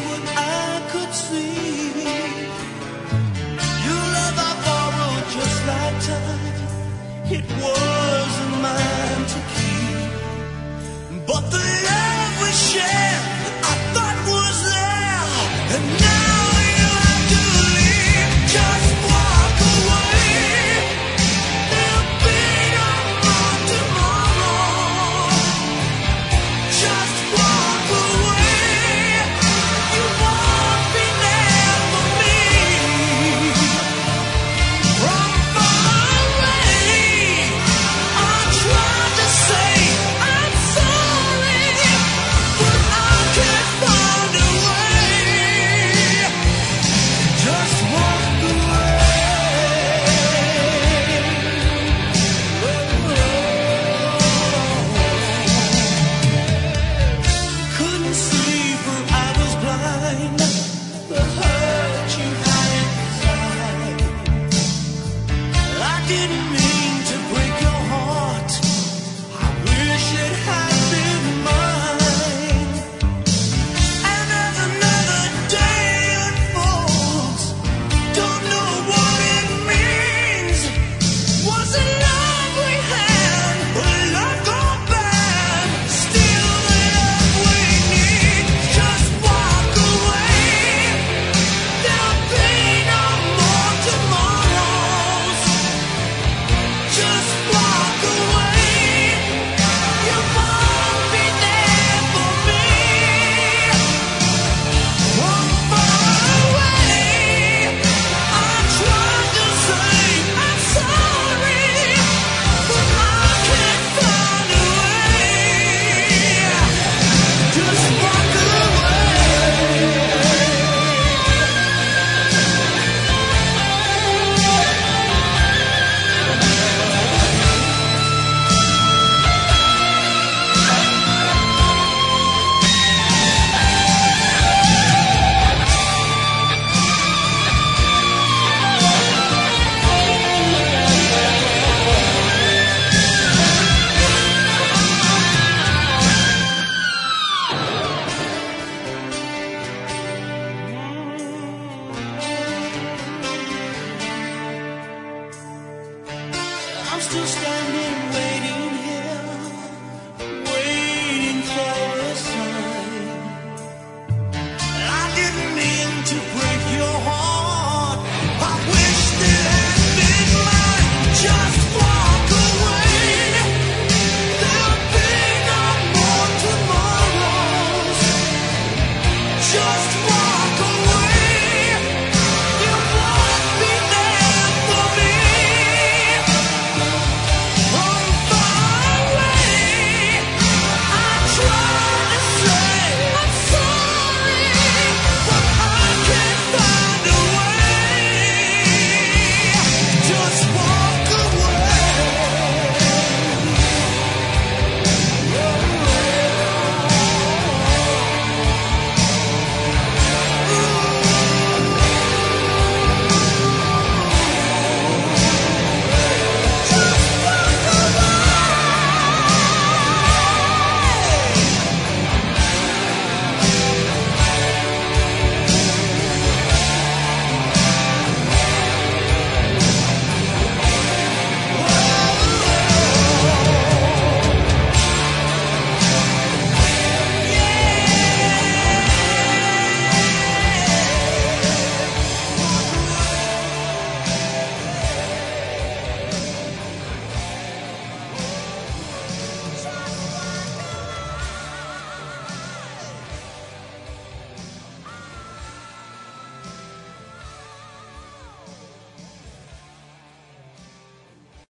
what I could see. Your love I borrowed just like time. It wasn't mine to keep. But the love we shared, I thought was there. And now you have to leave. Just walk away. There'll be no more tomorrow. Just walk away. You won't be there for me. From far away, I tried to say I'm sorry, but I can't find a way. Just walk away. Couldn't see for I was blind. The hurt you had inside. I didn't mean to break your heart. I wish it had been mine. And as another day unfolds, don't know what it means. Was it love we had, or love gone bad? Still the love we need. Just walk away. There'll be no more tomorrows. Just walk away. You won't be there for me. From far away, I tried to say I'm sorry, but I can't find a way. Just walk away. I'm still standing, waiting here, waiting for a sign. I didn't mean to break your heart. I wish that had been mine. Just walk away. There'll be no more tomorrows. Just